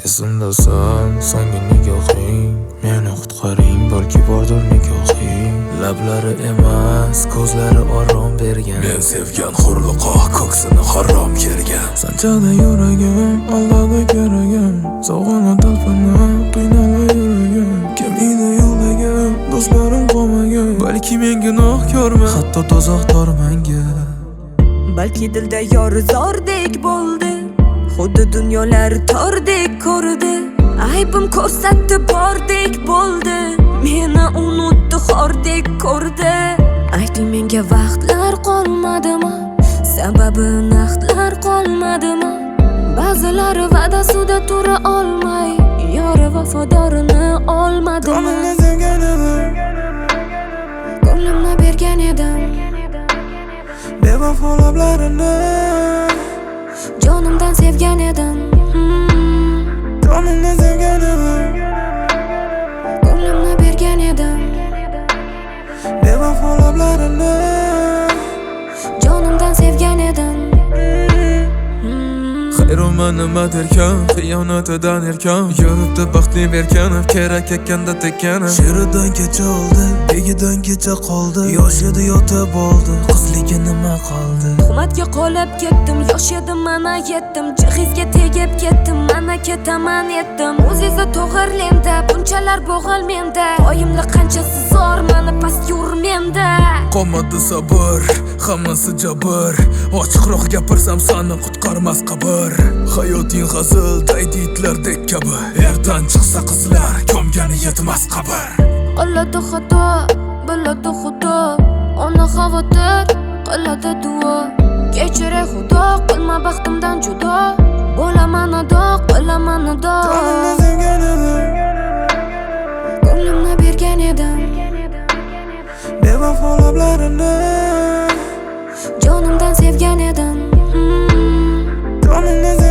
Esimdasan, so'nggi nigohing meni qutqaring, balki bordir nigohing. Lablari emas, ko'zlari orom bergan. Men sevgan hurliqo ko'ksini harom kergan. Sanchada yuragim, Allohga keragim. Sog'inib talpinib, qiynalib yuragim. Kim edi yo'llagan, do'stlarim qolmagan. Balki men gunohkorman, hatto tozoq tormanga. Balki dilda yor zordek bo'ldi, xuddi dunyolar tordek ko'rdi. Aybim ko'rsatdi bordek bo'ldi, meni unutdi xordek ko'rdi. Ayting menga vaqtlar qolmadimi, sababi naqdlar qolmadimi? Ba'zilari va'dasida tura olmay, yori vafodorini olmadimi? Ko'nglimni sevgan edim, ko'nglimni bergan edim, bevafo lablarini jonimdan sevgan edim. Ko'nglimni sevgan edim, Ko'nglimni bergan edim, bevafo lablarini jonimdan sevgan edim. Xayroma nima derkan, xiyonatidan erkan. Yuribdi baxtli berkanib, kerak ekanda tekkanib. She'ridan kecha oldi, begidan kecha qoldi. Yosh edi yotib oldi, qizligi nima qoldi? Tuhmatga qolib ketdim, yosh edim mana yetdim. Jihizga tegib ketdim, mana ketaman etdim. O'zingizni to'g'irlemda, bunchalar bo'g'il menda. Oyimli qanchasi zor, mani past yur menda. Qolmadi sabr, hammasi jabr. Ochiqroq gapirsam seni qutqarmas qabr. Hayoting hazil, daydi itlardek kabi. Erdan chiqsa qizlar, ko'mgani yetmas qabr. Qiladi xato, biladi xudo. Ona xavotir, qiladi duo. Kechiray xudo, qilma baxtimdan judo. Bo'laman ado, qilaman ado. Ko'nglimni sevgan edim, Ko'nglimni bergan edim, bevafo lablarini jonimdan sevgan edim. Ko'nglimni